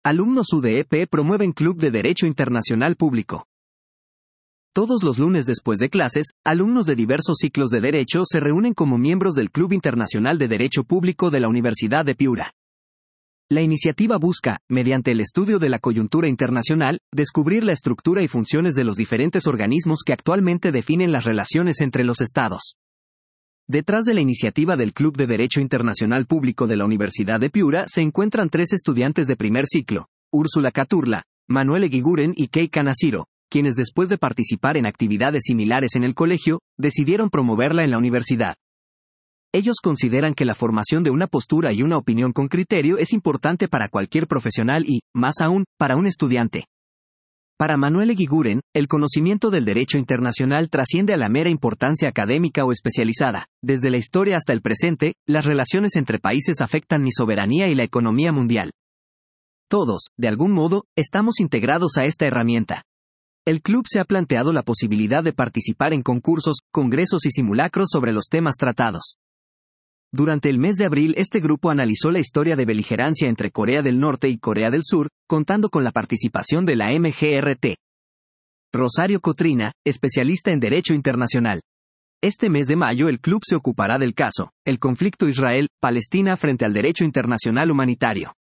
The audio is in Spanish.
Alumnos UDEP promueven Club de Derecho Internacional Público. Todos los lunes después de clases, alumnos de diversos ciclos de Derecho se reúnen como miembros del Club Internacional de Derecho Público de la Universidad de Piura. La iniciativa busca, mediante el estudio de la coyuntura internacional, descubrir la estructura y funciones de los diferentes organismos que actualmente definen las relaciones entre los Estados. Detrás de la iniciativa del Club de Derecho Internacional Público de la Universidad de Piura se encuentran 3 estudiantes de primer ciclo, Úrsula Caturla, Manuel Eguiguren y Kei Kanashiro, quienes después de participar en actividades similares en el colegio, decidieron promoverla en la universidad. Ellos consideran que la formación de una postura y una opinión con criterio es importante para cualquier profesional y, más aún, para un estudiante. Para Manuel Eguiguren, el conocimiento del derecho internacional trasciende a la mera importancia académica o especializada. Desde la historia hasta el presente, las relaciones entre países afectan mi soberanía y la economía mundial. Todos, de algún modo, estamos integrados a esta herramienta. El club se ha planteado la posibilidad de participar en concursos, congresos y simulacros sobre los temas tratados. Durante el mes de abril este grupo analizó la historia de beligerancia entre Corea del Norte y Corea del Sur, contando con la participación de la MGRT. Rosario Cotrina, especialista en Derecho Internacional. Este mes de mayo el club se ocupará del caso, el conflicto Israel-Palestina frente al derecho internacional humanitario.